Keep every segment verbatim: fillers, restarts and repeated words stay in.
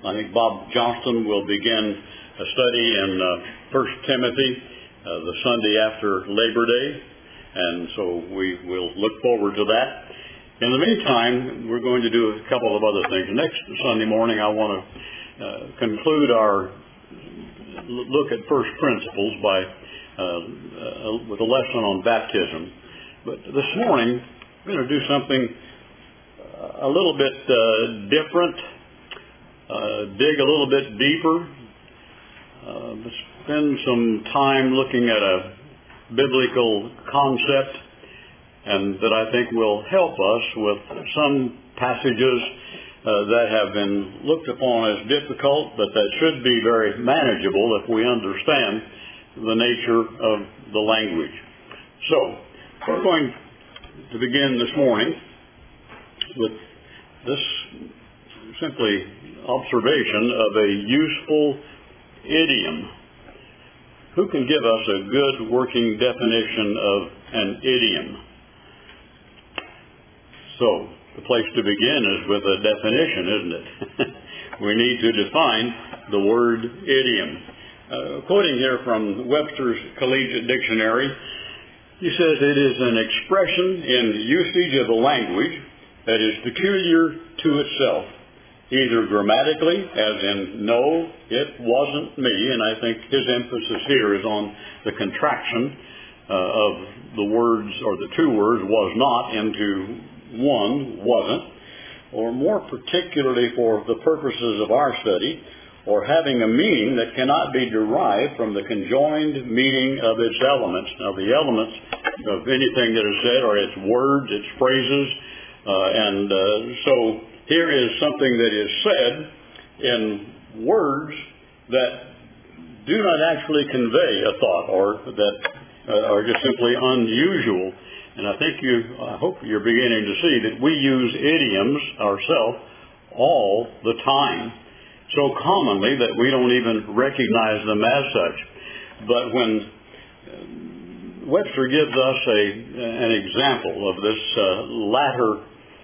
I think Bob Johnston will begin a study in uh, First Timothy uh, the Sunday after Labor Day, and so we will look forward to that. In the meantime, we're going to do a couple of other things. Next Sunday morning, I want to uh, conclude our look at first principles by uh, uh, with a lesson on baptism. But this morning, we're going to do something a little bit uh, different, uh, dig a little bit deeper, uh, spend some time looking at a biblical concept, and that I think will help us with some passages uh, that have been looked upon as difficult, but that should be very manageable if we understand the nature of the language. So, we're going to begin this morning with this simply observation of a useful idiom. Who can give us a good working definition of an idiom? So, the place to begin is with a definition, isn't it? We need to define the word idiom. Uh, quoting here from Webster's Collegiate Dictionary, he says it is an expression in the usage of a language that is peculiar to itself, either grammatically, as in, no, it wasn't me, and I think his emphasis here is on the contraction uh, of the words, or the two words, was not, into one, wasn't, or more particularly for the purposes of our study, or having a meaning that cannot be derived from the conjoined meaning of its elements. Now, the elements of anything that is said are its words, its phrases, uh, and uh, so here is something that is said in words that do not actually convey a thought, or that uh, are just simply unusual. And I think you, I hope you're beginning to see that we use idioms ourselves all the time, so commonly that we don't even recognize them as such. But when Webster gives us a, an example of this uh, latter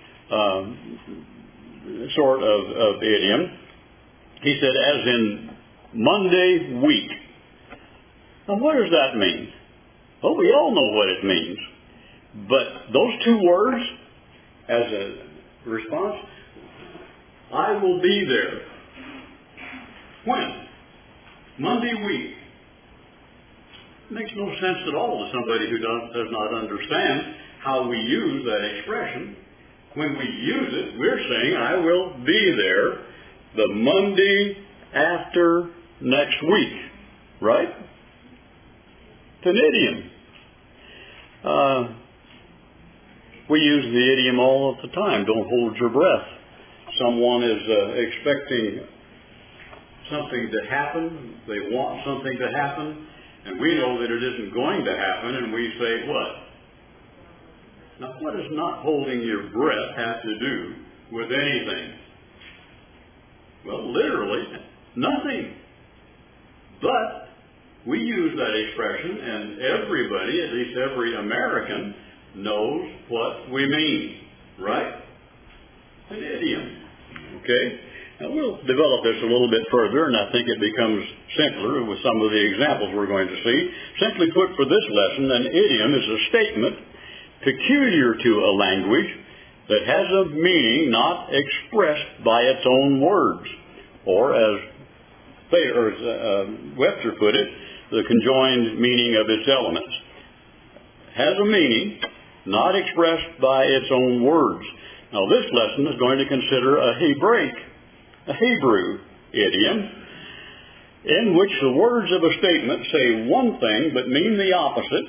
uh, sort of, of idiom, he said, as in Monday week. Now, what does that mean? Well, we all know what it means. But those two words, as a response, I will be there. When? Monday week. Makes no sense at all to somebody who does, does not understand how we use that expression. When we use it, we're saying, I will be there the Monday after next week. Right? It's an idiom. Uh, we use the idiom all of the time. Don't hold your breath. Someone is uh, expecting something to happen. They want something to happen. And we know that it isn't going to happen. And we say, what? Now, what does not holding your breath have to do with anything? Well, literally, nothing. But we use that expression, and everybody, at least every American, knows what we mean, right? An idiom. Okay? Now, we'll develop this a little bit further, and I think it becomes simpler with some of the examples we're going to see. Simply put, for this lesson, an idiom is a statement peculiar to a language that has a meaning not expressed by its own words, or as or, uh, Webster put it, the conjoined meaning of its elements. Has a meaning not expressed by its own words. Now, this lesson is going to consider a Hebraic, a Hebrew idiom, in which the words of a statement say one thing but mean the opposite,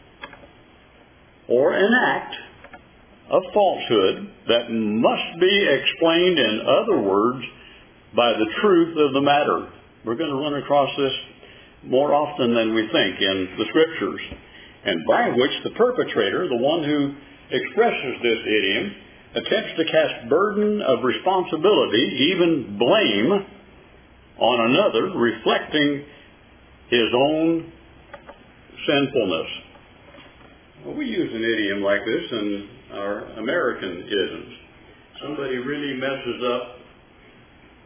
or an act of falsehood that must be explained in other words by the truth of the matter. We're going to run across this more often than we think in the Scriptures, and by which the perpetrator, the one who expresses this idiom, attempts to cast burden of responsibility, even blame, on another, reflecting his own sinfulness. Well, we use an idiom like this in our American isms. Somebody really messes up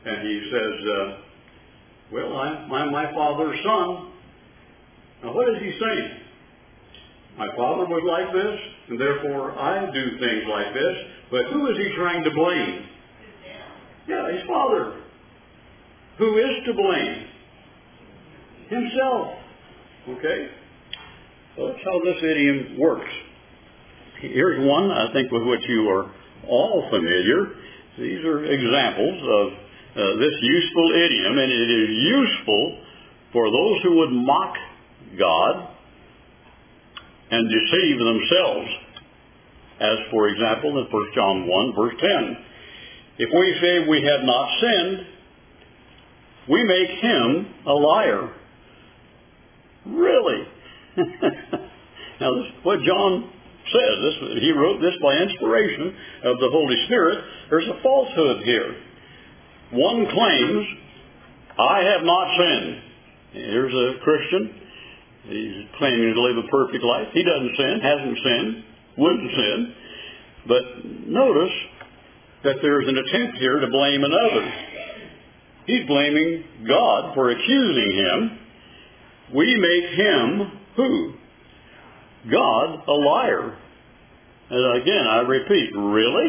and he says, uh, well, I'm, I'm my father's son. Now, what is he saying? My father was like this, and therefore I do things like this. But who is he trying to blame? Yeah, his father. Who is to blame? Himself. Okay? So that's how this idiom works. Here's one, I think, with which you are all familiar. These are examples of uh, this useful idiom, and it is useful for those who would mock God and deceive themselves. As, for example, in First John one, verse ten. If we say we have not sinned, we make him a liar. Really? Now, this is what John says. This, he wrote this by inspiration of the Holy Spirit. There's a falsehood here. One claims, I have not sinned. Here's a Christian. He's claiming to live a perfect life. He doesn't sin, hasn't sinned, wouldn't sin. But notice that there's an attempt here to blame another. He's blaming God for accusing him. We make him who? God a liar. And again, I repeat, really?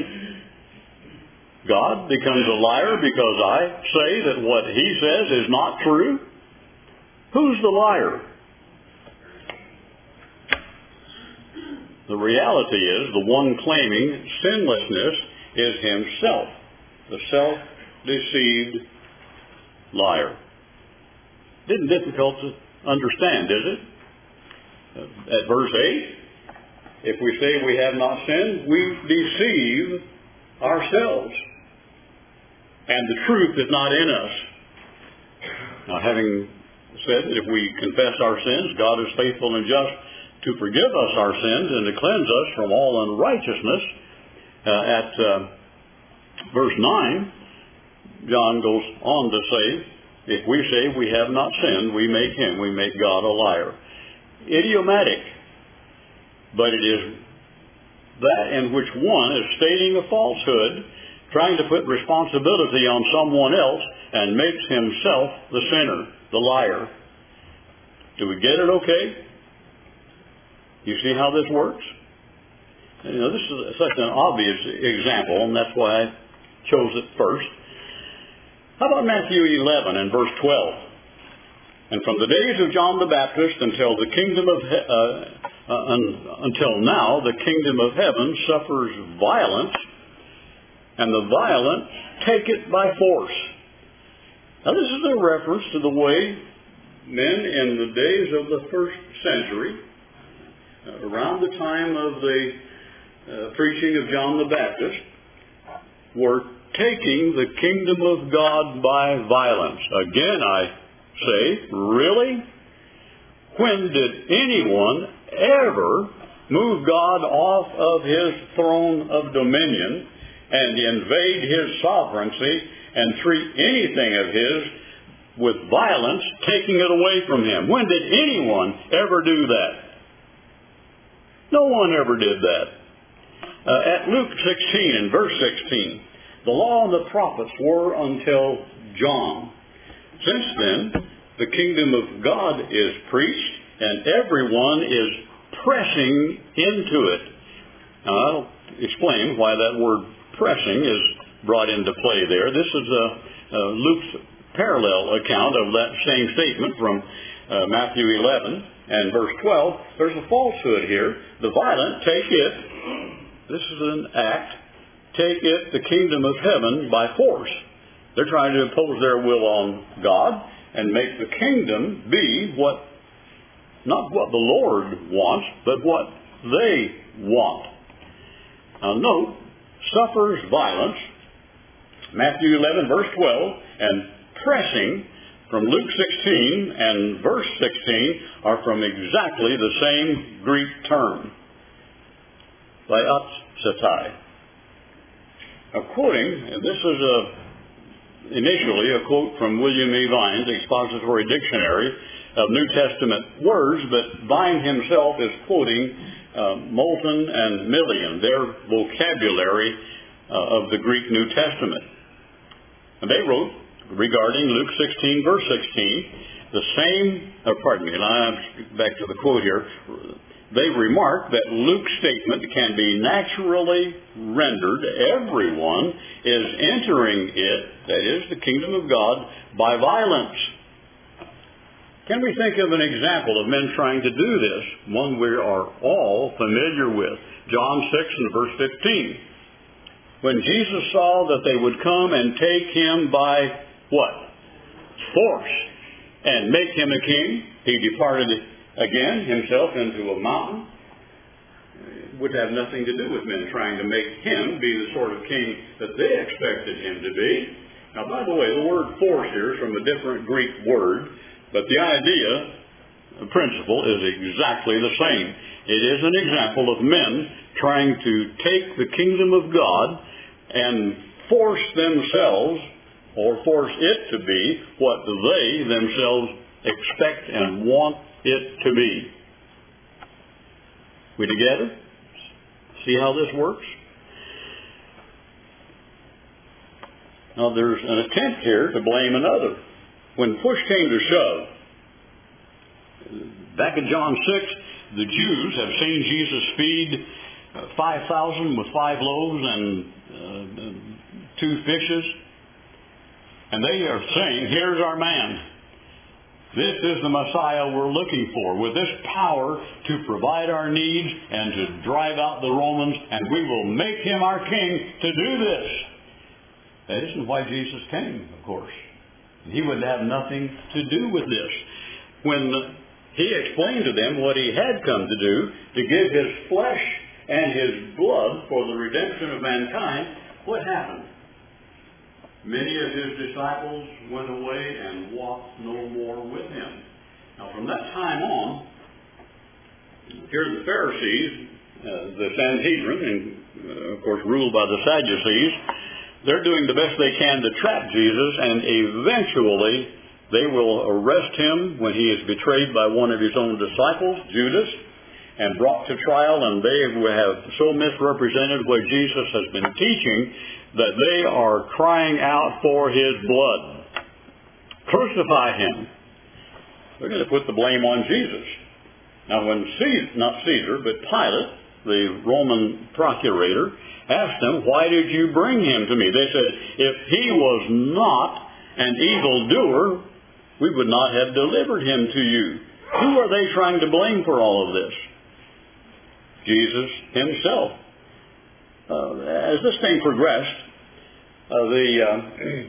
God becomes a liar because I say that what he says is not true? Who's the liar? The reality is the one claiming sinlessness is himself, the self-deceived liar. Isn't difficult to understand, is it? At verse eight, if we say we have not sinned, we deceive ourselves, and the truth is not in us. Now, having said that if we confess our sins, God is faithful and just to forgive us our sins and to cleanse us from all unrighteousness, uh, at uh, verse nine, John goes on to say, if we say we have not sinned, we make him, we make God a liar. Idiomatic, but it is that in which one is stating a falsehood, trying to put responsibility on someone else, and makes himself the sinner, the liar. Do we get it okay? You see how this works? You know, this is such an obvious example, and that's why I chose it first. How about Matthew eleven and verse twelve? And from the days of John the Baptist until the kingdom of he- uh, uh, un- until now, the kingdom of heaven suffers violence, and the violent take it by force. Now, this is a reference to the way men in the days of the first century, uh, around the time of the uh, preaching of John the Baptist, were taking the kingdom of God by violence. Again, I say, really? When did anyone ever move God off of his throne of dominion and invade his sovereignty and treat anything of his with violence, taking it away from him? When did anyone ever do that? No one ever did that. Uh, at Luke sixteen and verse sixteen, the law and the prophets were until John. Since then, the kingdom of God is preached, and everyone is pressing into it. Now, I'll explain why that word pressing is brought into play there. This is a, a Luke's parallel account of that same statement from uh, Matthew eleven and verse twelve. There's a falsehood here. The violent take it. This is an act. Take it, the kingdom of heaven, by force. They're trying to impose their will on God and make the kingdom be what, not what the Lord wants, but what they want. Now note, suffers violence, Matthew eleven, verse twelve, and pressing from Luke sixteen and verse sixteen are from exactly the same Greek term, diatsetai. Now, quoting, and this is a, initially a quote from William E. Vine's Expository Dictionary of New Testament words, but Vine himself is quoting uh, Moulton and Millian, their vocabulary uh, of the Greek New Testament. And they wrote regarding Luke sixteen, verse sixteen, the same, or pardon me, and I'm back to the quote here, they remark that Luke's statement can be naturally rendered, everyone is entering it, that is, the kingdom of God, by violence. Can we think of an example of men trying to do this? One we are all familiar with. John six and verse fifteen. When Jesus saw that they would come and take him by what? Force, and make him a king, he departed again himself into a mountain. It would have nothing to do with men trying to make him be the sort of king that they expected him to be. Now, by the way, the word force here is from a different Greek word, but the idea, the principle, is exactly the same. It is an example of men trying to take the kingdom of God and force themselves, or force it to be, what they themselves expect and want it to be. We together? See how this works? Now, there's an attempt here to blame another. When push came to shove, back in John six, the Jews have seen Jesus feed uh, five thousand with five loaves and uh, two fishes. And they are saying, here's our man. This is the Messiah we're looking for, with this power to provide our needs and to drive out the Romans, and we will make him our king to do this. That isn't why Jesus came, of course. He would have nothing to do with this. When he explained to them what he had come to do, to give his flesh and his blood for the redemption of mankind, what happened? Many of his disciples went away and walked no more with him. Now, from that time on, here the Pharisees, uh, the Sanhedrin, and uh, of course ruled by the Sadducees, they're doing the best they can to trap Jesus, and eventually they will arrest him when he is betrayed by one of his own disciples, Judas, and brought to trial, and they have so misrepresented what Jesus has been teaching that they are crying out for his blood. Crucify him. They're going to put the blame on Jesus. Now, when Caesar, not Caesar, but Pilate, the Roman procurator, asked them, why did you bring him to me? They said, if he was not an evildoer, we would not have delivered him to you. Who are they trying to blame for all of this? Jesus himself. Uh, as this thing progressed, uh, the uh,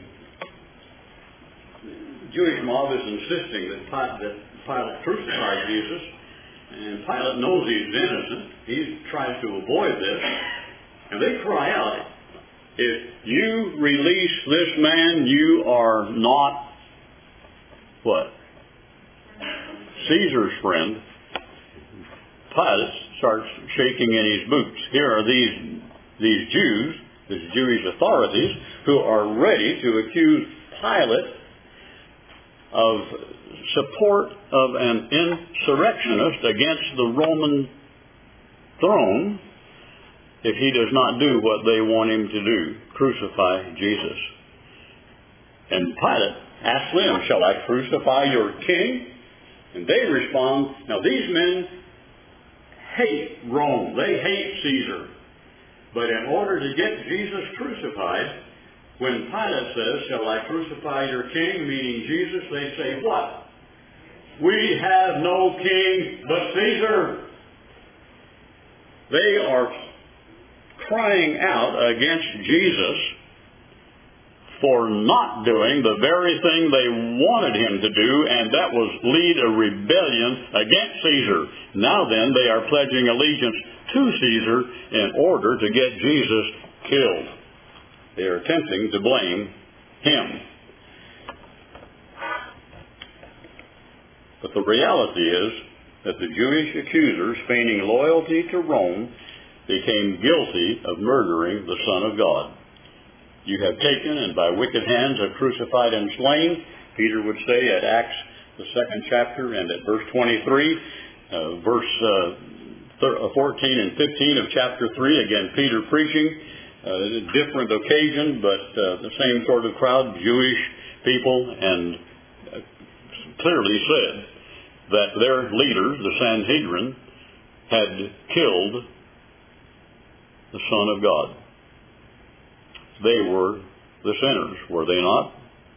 Jewish mob is insisting that Pilate, that Pilate crucified Jesus, and Pilate knows he's innocent. He tries to avoid this, and they cry out, if you release this man, you are not, what? Caesar's friend. Pilate starts shaking in his boots. Here are these, these Jews, these Jewish authorities, who are ready to accuse Pilate of support of an insurrectionist against the Roman throne if he does not do what they want him to do, crucify Jesus. And Pilate asks them, shall I crucify your king? And they respond, now these men hate Rome. They hate Caesar. But in order to get Jesus crucified, when Pilate says, shall I crucify your king, meaning Jesus, they say, what? We have no king but Caesar. They are crying out against Jesus for not doing the very thing they wanted him to do, and that was lead a rebellion against Caesar. Now then, they are pledging allegiance to Caesar in order to get Jesus killed. They are attempting to blame him. But the reality is that the Jewish accusers, feigning loyalty to Rome, became guilty of murdering the Son of God. You have taken and by wicked hands have crucified and slain, Peter would say at Acts, the second chapter, and at verse twenty-three, uh, verse uh, fourteen and fifteen of chapter three, again, Peter preaching, uh, a different occasion, but uh, the same sort of crowd, Jewish people and clearly said that their leaders, the Sanhedrin, had killed the Son of God. They were the sinners, were they not?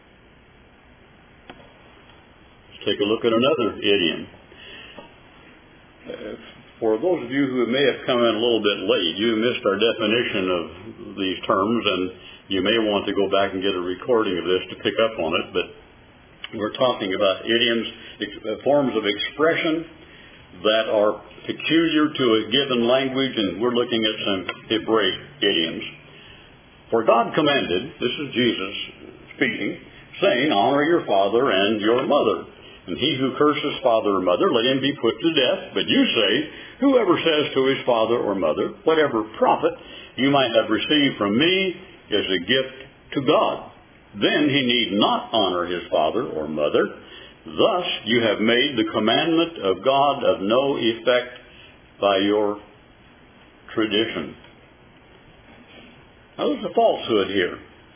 Let's take a look at another idiom. Uh, for those of you who may have come in a little bit late, you missed our definition of these terms, and you may want to go back and get a recording of this to pick up on it, but we're talking about idioms, forms of expression that are peculiar to a given language, and we're looking at some Hebraic idioms. For God commanded, this is Jesus speaking, saying, honor your father and your mother. And he who curses father or mother, let him be put to death. But you say, whoever says to his father or mother, whatever profit you might have received from me is a gift to God. Then he need not honor his father or mother. Thus you have made the commandment of God of no effect by your tradition. Now there's a falsehood here.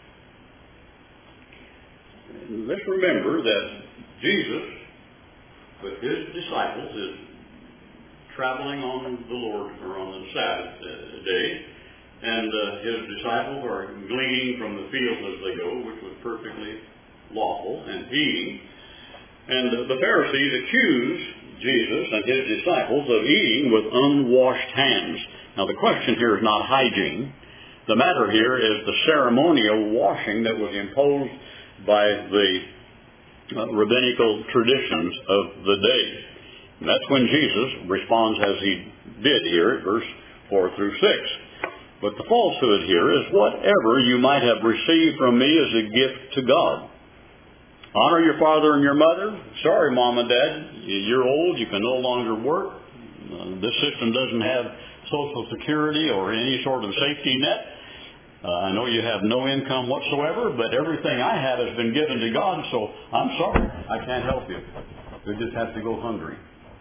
Let's remember that Jesus, with his disciples, is traveling on the Lord, or on the Sabbath day, and uh, his disciples are gleaning from the fields as they go, which was perfectly lawful, and eating. And uh, the Pharisees accuse Jesus and his disciples of eating with unwashed hands. Now the question here is not hygiene. The matter here is the ceremonial washing that was imposed by the uh, rabbinical traditions of the day. And that's when Jesus responds as he did here at verse four through six. But the falsehood here is whatever you might have received from me is a gift to God. Honor your father and your mother. Sorry, Mom and Dad, you're old, you can no longer work. Uh, this system doesn't have Social Security or any sort of safety net. Uh, I know you have no income whatsoever, but everything I have has been given to God, so I'm sorry, I can't help you. You just have to go hungry.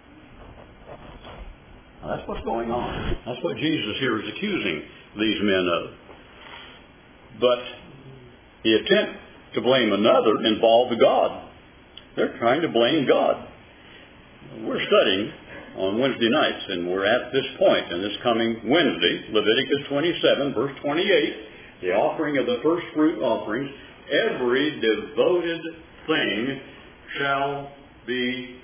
Now, that's what's going on. That's what Jesus here is accusing these men of. But the attempt to blame another involved God. They're trying to blame God. We're studying on Wednesday nights, and we're at this point, and this coming Wednesday, Leviticus twenty-seven, verse twenty-eight, the offering of the first fruit offerings, every devoted thing shall be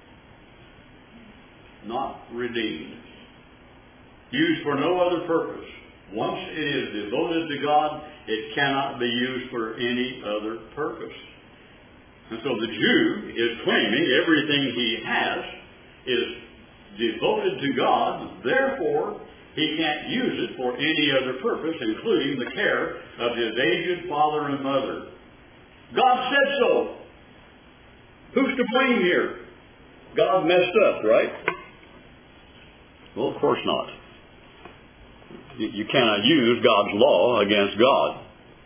not redeemed, used for no other purpose. Once it is devoted to God, it cannot be used for any other purpose. And so the Jew is claiming everything he has is devoted to God, therefore he can't use it for any other purpose, including the care of his aged father and mother. God said so. Who's to blame here? God messed up, right? Well, of course not. You cannot use God's law against God.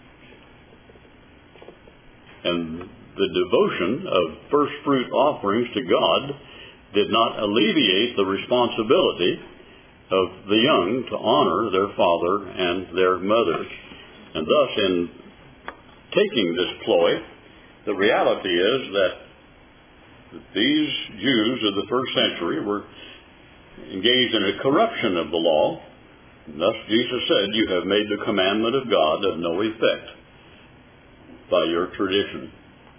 And the devotion of first fruit offerings to God did not alleviate the responsibility of the young to honor their father and their mother. And thus, in taking this ploy, the reality is that these Jews of the first century were engaged in a corruption of the law. And thus Jesus said, you have made the commandment of God of no effect by your tradition.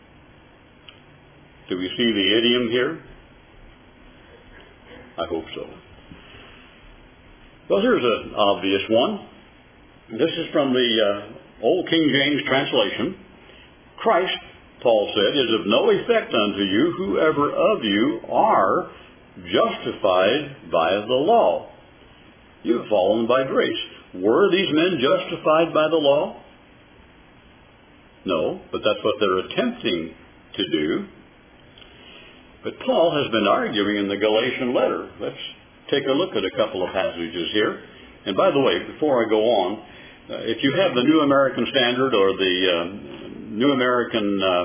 Do we see the idiom here? I hope so. Well, here's an obvious one. This is from the uh, Old King James translation. Christ, Paul said, is of no effect unto you, whoever of you are justified by the law. You have fallen by grace. Were these men justified by the law? No, but that's what they're attempting to do. But Paul has been arguing in the Galatian letter. Let's take a look at a couple of passages here. And by the way, before I go on, uh, if you have the New American Standard or the uh, New American uh,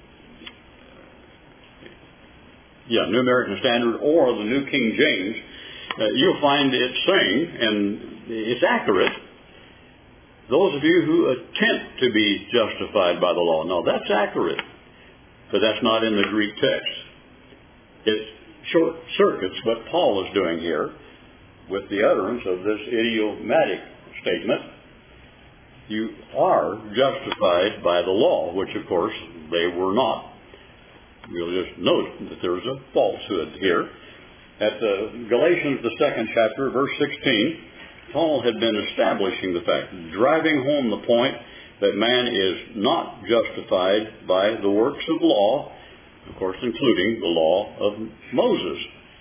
yeah, New American Standard or the New King James, uh, you'll find it saying, and it's accurate, those of you who attempt to be justified by the law. Now, that's accurate. but that's not in the Greek text. It short circuits what Paul is doing here with the utterance of this idiomatic statement. You are justified by the law, which of course they were not. We'll just note that there's a falsehood here. At the Galatians, the second chapter, verse sixteen, Paul had been establishing the fact, driving home the point that man is not justified by the works of law, of course including the law of Moses.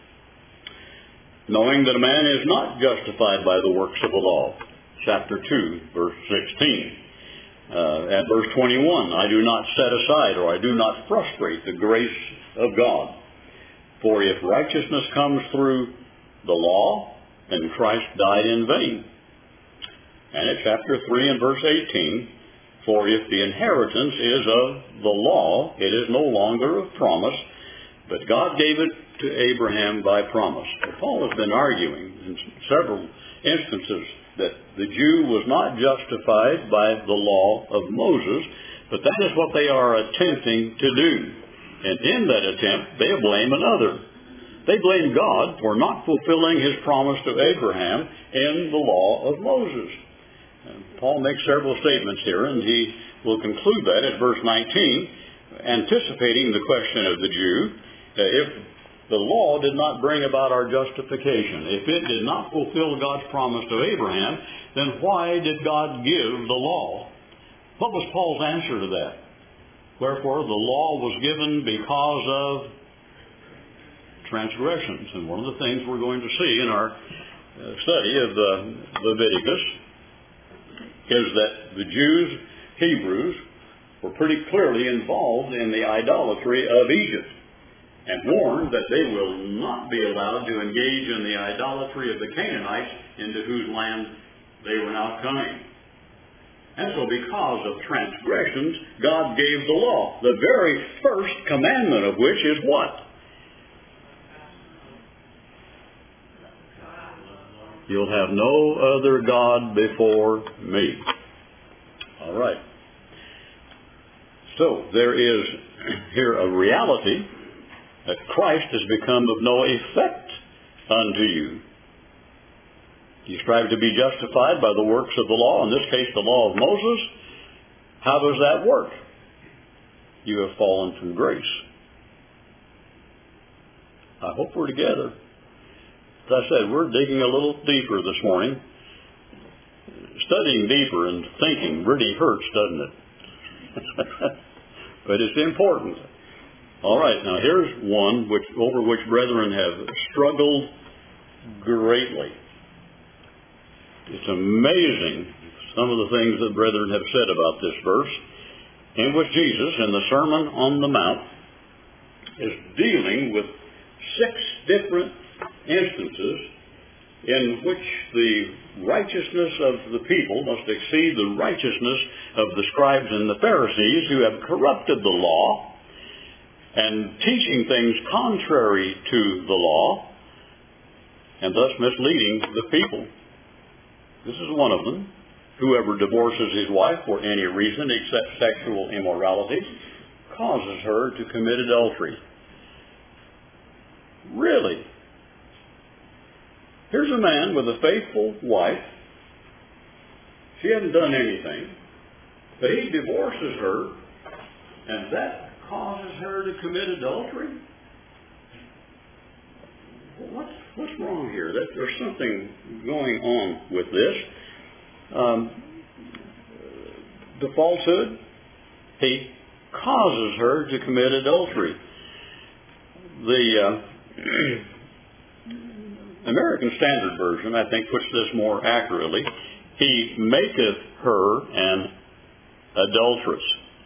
Knowing that a man is not justified by the works of the law. Chapter two, verse sixteen. Uh, at verse twenty-one, I do not set aside or I do not frustrate the grace of God. For if righteousness comes through the law, then Christ died in vain. And at chapter three and verse eighteen, for if the inheritance is of the law, it is no longer of promise, but God gave it to Abraham by promise. So Paul has been arguing in several instances that the Jew was not justified by the law of Moses, but that is what they are attempting to do. And in that attempt, they blame another. They blame God for not fulfilling his promise to Abraham in the law of Moses. And Paul makes several statements here, and he will conclude that at verse nineteen, anticipating the question of the Jew. If the law did not bring about our justification, if it did not fulfill God's promise to Abraham, then why did God give the law? What was Paul's answer to that? Wherefore, the law was given because of transgressions. And one of the things we're going to see in our study of the Leviticus is that the Jews, Hebrews, were pretty clearly involved in the idolatry of Egypt, and warned that they will not be allowed to engage in the idolatry of the Canaanites into whose land they were now coming. And so because of transgressions, God gave the law, the very first commandment of which is what? You'll have no other God before me. All right. So there is here a reality that Christ has become of no effect unto you. You strive to be justified by the works of the law, in this case the law of Moses. How does that work? You have fallen from grace. I hope we're together. As I said, we're digging a little deeper this morning. Studying deeper and thinking really hurts, doesn't it? But it's important. All right, now here's one which over which brethren have struggled greatly. It's amazing some of the things that brethren have said about this verse, in which Jesus, in the Sermon on the Mount, is dealing with six different instances in which the righteousness of the people must exceed the righteousness of the scribes and the Pharisees, who have corrupted the law and teaching things contrary to the law, and thus misleading the people. This is one of them. Whoever divorces his wife for any reason except sexual immorality causes her to commit adultery. Really? Here's a man with a faithful wife. She hasn't done anything, but he divorces her, and that causes her to commit adultery? What's, what's wrong here? That, there's something going on with this. Um, the falsehood, he causes her to commit adultery. The uh, American Standard Version, I think, puts this more accurately. He maketh her an adulteress.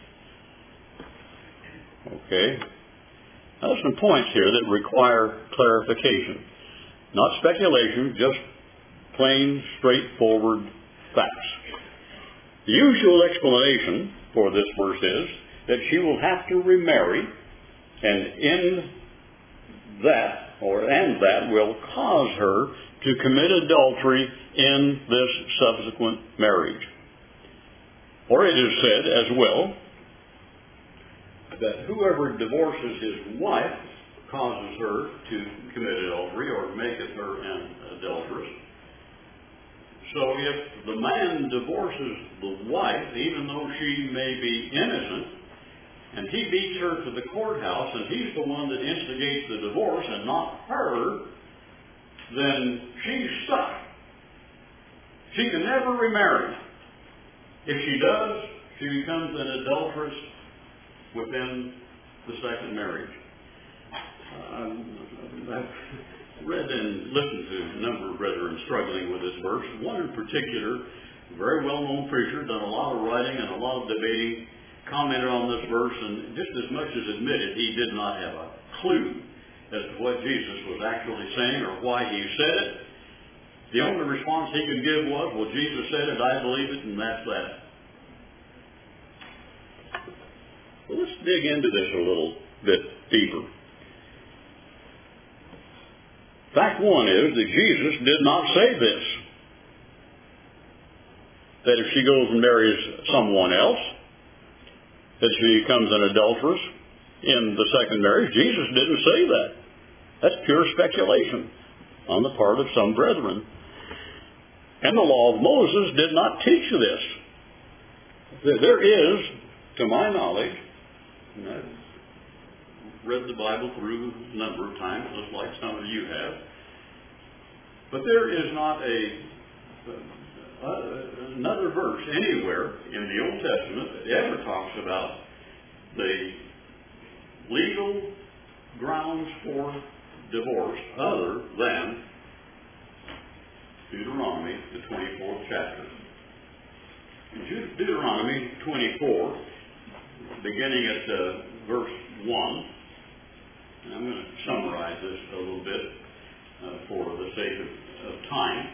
Okay. Now, there's some points here that require clarification. Not speculation, just plain, straightforward facts. The usual explanation for this verse is that she will have to remarry, and in that, or and that will cause her to commit adultery in this subsequent marriage. Or it is said as well, that whoever divorces his wife causes her to commit adultery or maketh her an adulteress. So if the man divorces the wife, even though she may be innocent, and he beats her to the courthouse, and he's the one that instigates the divorce and not her, then she's stuck. She can never remarry. If she does, she becomes an adulteress within the second marriage. Um, I've read and listened to a number of brethren struggling with this verse. One in particular, a very well-known preacher, done a lot of writing and a lot of debating, commented on this verse, and just as much as admitted he did not have a clue as to what Jesus was actually saying or why he said it. The only response he could give was, well, Jesus said it, I believe it, and that's that. Well, let's dig into this a little bit deeper. Fact one is that Jesus did not say this. That if she goes and marries someone else, that she becomes an adulteress in the second marriage. Jesus didn't say that. That's pure speculation on the part of some brethren. And the law of Moses did not teach this. There is, to my knowledge, and I've read the Bible through a number of times, just like some of you have, but there is not a uh, another verse anywhere in the Old Testament that ever talks about the legal grounds for divorce other than Deuteronomy, the twenty-fourth chapter. In Deuteronomy twenty-four, beginning at uh, verse one, and I'm going to summarize this a little bit uh, for the sake of, of time.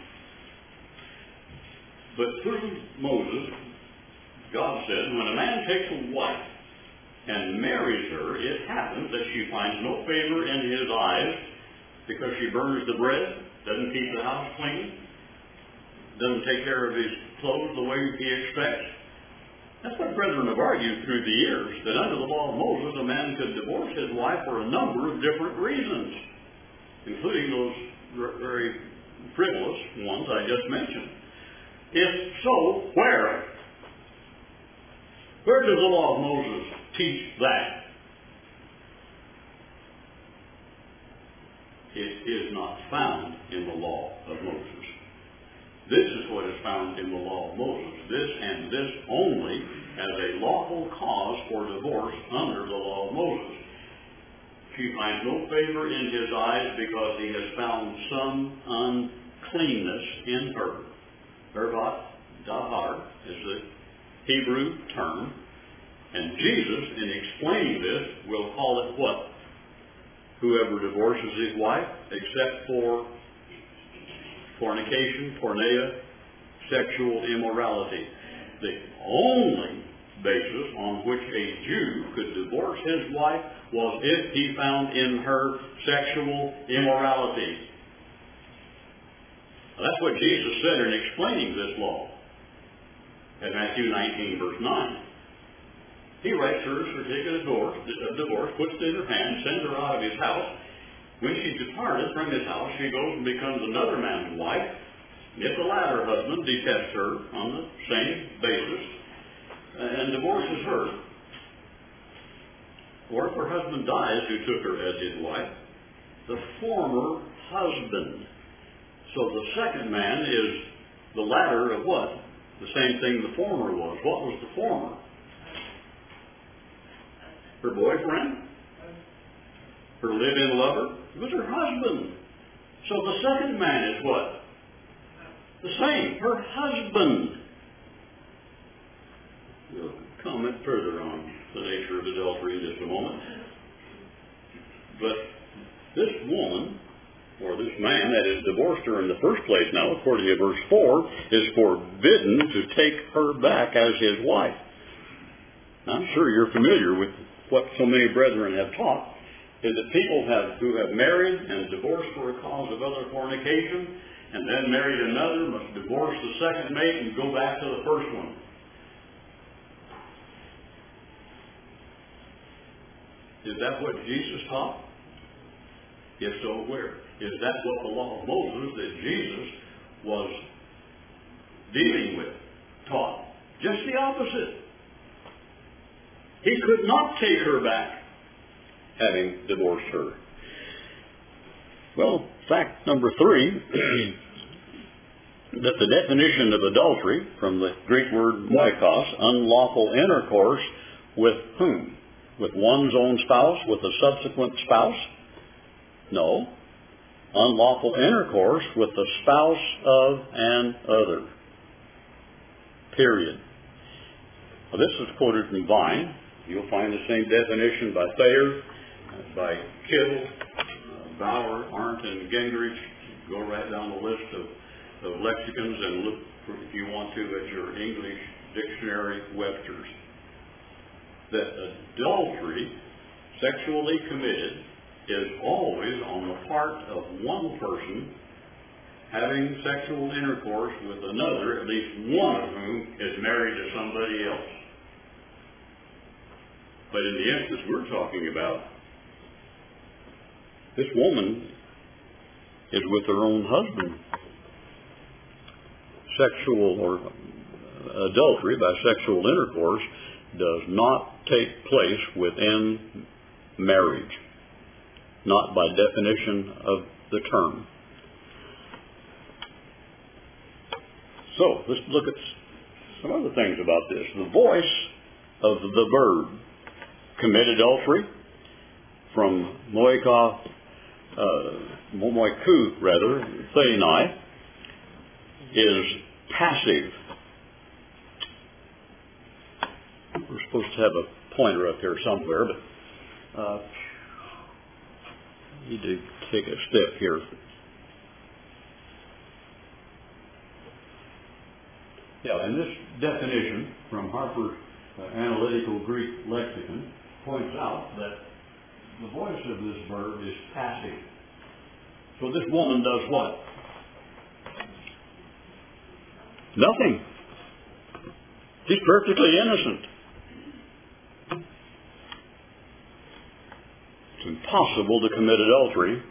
But through Moses, God said, when a man takes a wife and marries her, it happens that she finds no favor in his eyes because she burns the bread, doesn't keep the house clean, doesn't take care of his clothes the way he expects. That's what brethren have argued through the years, that under the law of Moses, a man could divorce his wife for a number of different reasons, including those very frivolous ones I just mentioned. If so, where? Where does the law of Moses teach that? It is not found in the law of Moses. This is what is found in the law of Moses. This and this only as a lawful cause for divorce under the law of Moses. She finds no favor in his eyes because he has found some uncleanness in her. Ervat, dahar, is the Hebrew term. And Jesus, in explaining this, will call it what? Whoever divorces his wife, except for fornication, porneia, sexual immorality. The only basis on which a Jew could divorce his wife was if he found in her sexual immorality. Now, that's what Jesus said in explaining this law at Matthew nineteen, verse nine. He writes her a certificate of divorce, of divorce, puts it in her hand, sends her out of his house. When she's departed from his house, she goes and becomes another man's wife. If the latter husband detests her on the same basis and divorces her, or if her husband dies who took her as his wife, the former husband. So the second man is the latter of what? The same thing the former was. What was the former? Her boyfriend? Her live-in lover? It was her husband. So the second man is what? The same. Her husband. We'll comment further on the nature of adultery in just a moment. But this woman, or this man that has divorced her in the first place now, according to verse four, is forbidden to take her back as his wife. Now, I'm sure you're familiar with what so many brethren have taught, is that people have who have married and divorced for a cause of other fornication, and then married another, must divorce the second mate and go back to the first one. Is that what Jesus taught? If so, where? Is that what the law of Moses that Jesus was dealing with taught? Just the opposite. He could not take her back, having divorced her. Well, fact number three, that the definition of adultery, from the Greek word moikos, unlawful intercourse with whom? With one's own spouse, with a subsequent spouse? No. Unlawful intercourse with the spouse of an other. Period. Well, this is quoted from Vine. You'll find the same definition by Thayer, by Kittle, uh, Bauer, Arndt, and Gingrich. Go right down the list of, of lexicons and look, for, if you want to, at your English dictionary, Webster's. That adultery, sexually committed, is always on the part of one person having sexual intercourse with another, at least one of whom is married to somebody else. But in the instance we're talking about, this woman is with her own husband. Sexual or adultery by sexual intercourse does not take place within marriage, not by definition of the term. So let's look at some other things about this. The voice of the verb commit adultery, from moika, uh, moiku rather, theinai, is passive. We're supposed to have a pointer up here somewhere, but uh, need to take a step here. Yeah, and this definition from Harper's uh, Analytical Greek Lexicon points out that the voice of this verb is passive. So this woman does what? Nothing. She's perfectly innocent. It's impossible to commit adultery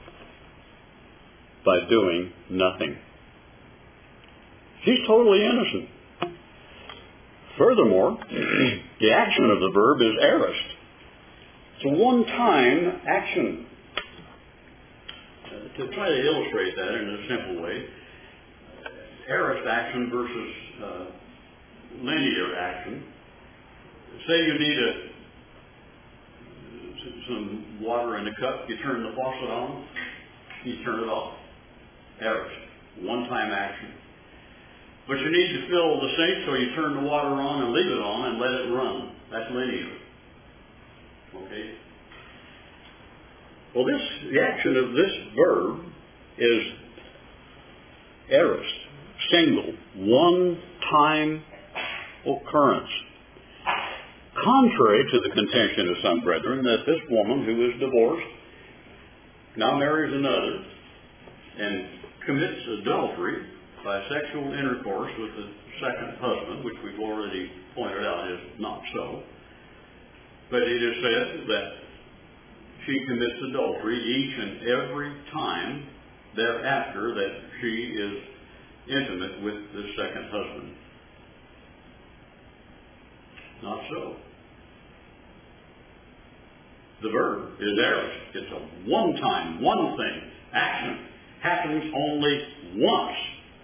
by doing nothing. She's totally innocent. Furthermore, the action of the verb is aorist. It's a one-time action. Uh, to try to illustrate that in a simple way, aorist action versus uh, linear action. Say you need a, some water in a cup, you turn the faucet on, you turn it off. Aorist, one-time action. But you need to fill the sink, so you turn the water on and leave it on and let it run. That's linear. Okay? Well, this, the action of this verb is aorist, single, one-time occurrence. Contrary to the contention of some brethren that this woman who is divorced now marries another and commits adultery by sexual intercourse with the second husband, which we've already pointed out is not so. But it is said that she commits adultery each and every time thereafter that she is intimate with the second husband. Not so. The verb is aorist. It's a one-time, one thing. Action happens only once.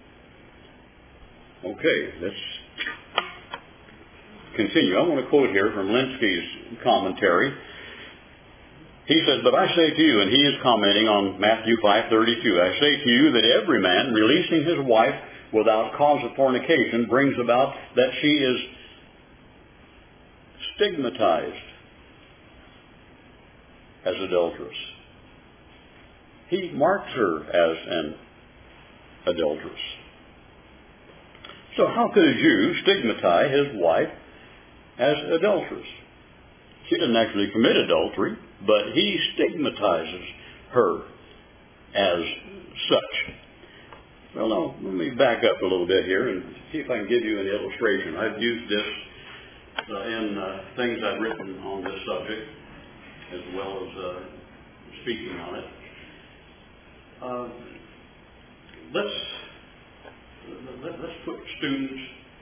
Okay, let's continue. I want to quote here from Linsky's commentary. He says, "But I say to you," and he is commenting on Matthew five thirty-two, "I say to you that every man releasing his wife without cause of fornication brings about that she is stigmatized as adulterous." He marks her as an adulteress. So how could a Jew stigmatize his wife as adulteress? She didn't actually commit adultery, but he stigmatizes her as such. Well, now, let me back up a little bit here and see if I can give you an illustration. I've used this uh, in uh, things I've written on this subject. as well as uh, speaking on it. Uh, let's let, let's put students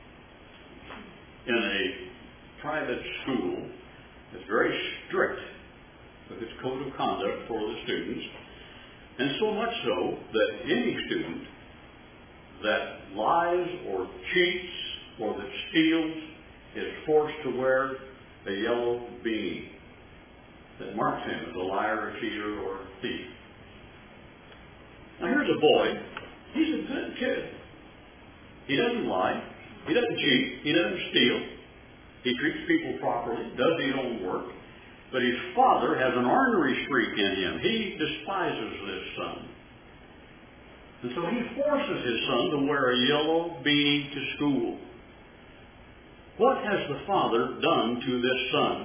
in a private school that's very strict with its code of conduct for the students, and so much so that any student that lies or cheats or that steals is forced to wear a yellow beanie that marks him as a liar, a cheater, or a thief. Now here's a boy. He's a good kid. He doesn't lie. He doesn't cheat. He doesn't steal. He treats people properly, does his own work. But his father has an ornery streak in him. He despises this son. And so he forces his son to wear a yellow beanie to school. What has the father done to this son?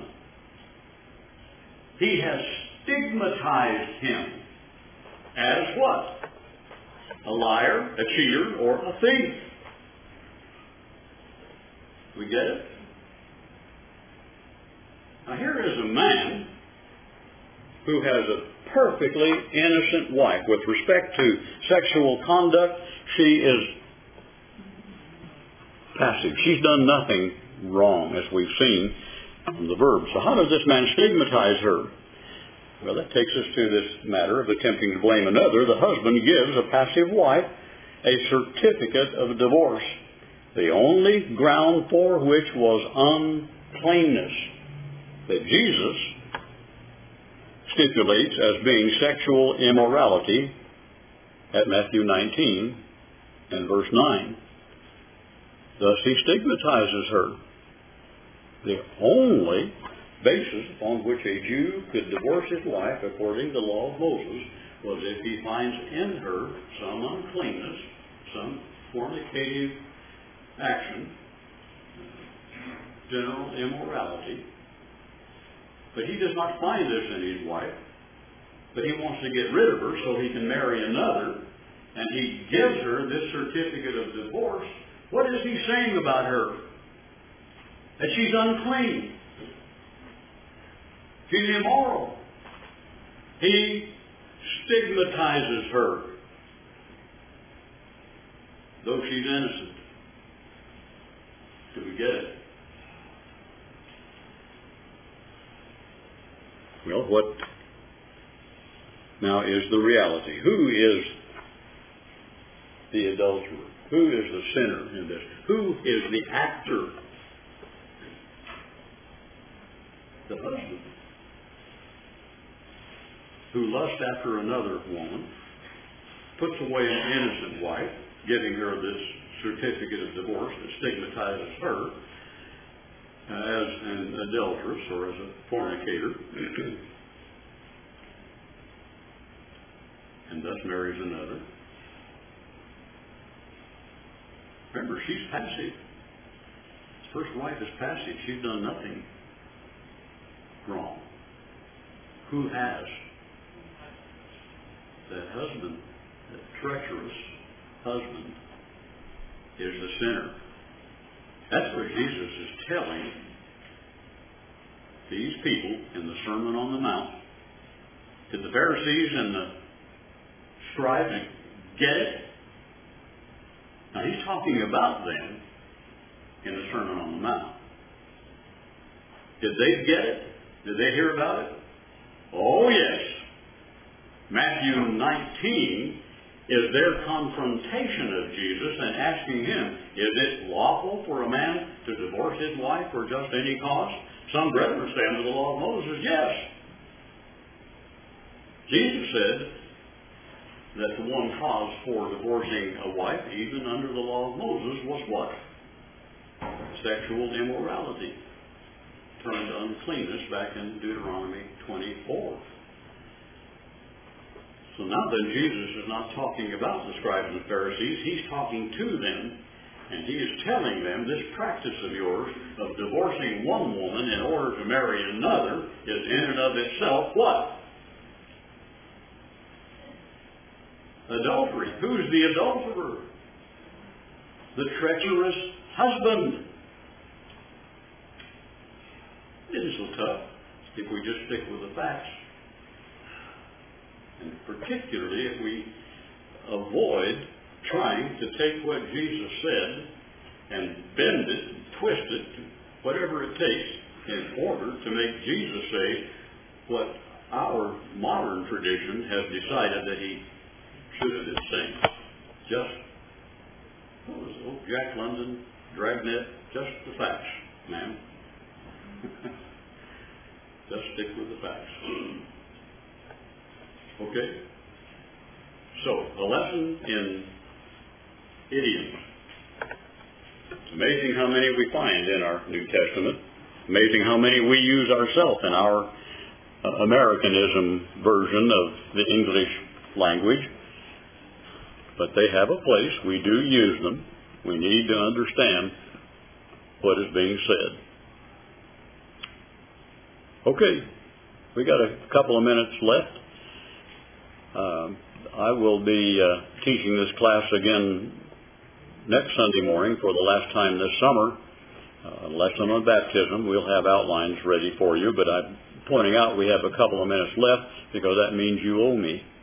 He has stigmatized him as what? A liar, a cheater, or a thief. We get it? Now here is a man who has a perfectly innocent wife. With respect to sexual conduct, she is passive. She's done nothing wrong, as we've seen from the verb. So how does this man stigmatize her? Well, that takes us to this matter of attempting to blame another. The husband gives a passive wife a certificate of divorce, the only ground for which was uncleanness, that Jesus stipulates as being sexual immorality at Matthew nineteen and verse nine. Thus he stigmatizes her. The only basis upon which a Jew could divorce his wife according to the law of Moses was if he finds in her some uncleanness, some fornicative action, general immorality. But he does not find this in his wife, but he wants to get rid of her so he can marry another, and he gives her this certificate of divorce. What is he saying about her? That she's unclean. She's immoral. He stigmatizes her, though she's innocent. Do we get it? Well, what now is the reality? Who is the adulterer? Who is the sinner in this? Who is the actor? The husband, who lusts after another woman, puts away an innocent wife, giving her this certificate of divorce that stigmatizes her as an adulteress or as a fornicator, and thus marries another. Remember, she's passive. His first wife is passive. She's done nothing wrong. Who has? That husband, that treacherous husband, is the sinner. That's what Jesus is telling these people in the Sermon on the Mount. Did the Pharisees and the scribes get it? Now he's talking about them in the Sermon on the Mount. Did they get it? Did they hear about it? Oh yes. Matthew nineteen is their confrontation of Jesus and asking him, is it lawful for a man to divorce his wife for just any cause? Some brethren say under the law of Moses, yes. Jesus said that the one cause for divorcing a wife, even under the law of Moses, was what? Sexual immorality. Turned to uncleanness back in Deuteronomy twenty-four. So now then, Jesus is not talking about the scribes and Pharisees. He's talking to them, and he is telling them this practice of yours of divorcing one woman in order to marry another is in and of itself what? Adultery. Who's the adulterer? The treacherous husband. It isn't so tough. if we just stick with the facts. And particularly if we avoid trying to take what Jesus said and bend it, twist it, whatever it takes in order to make Jesus say what our modern tradition has decided that he should have been saying. Just, what was it, old Jack London, Dragnet, just the facts, ma'am. Just stick with the facts. Okay? So, the lesson in idioms. It's amazing how many we find in our New Testament. Amazing how many we use ourselves in our uh, Americanism version of the English language. But they have a place. We do use them. We need to understand what is being said. Okay, we got a couple of minutes left. Um, I will be uh, teaching this class again next Sunday morning for the last time this summer. Uh, lesson on baptism. We'll have outlines ready for you, but I'm pointing out we have a couple of minutes left because that means you owe me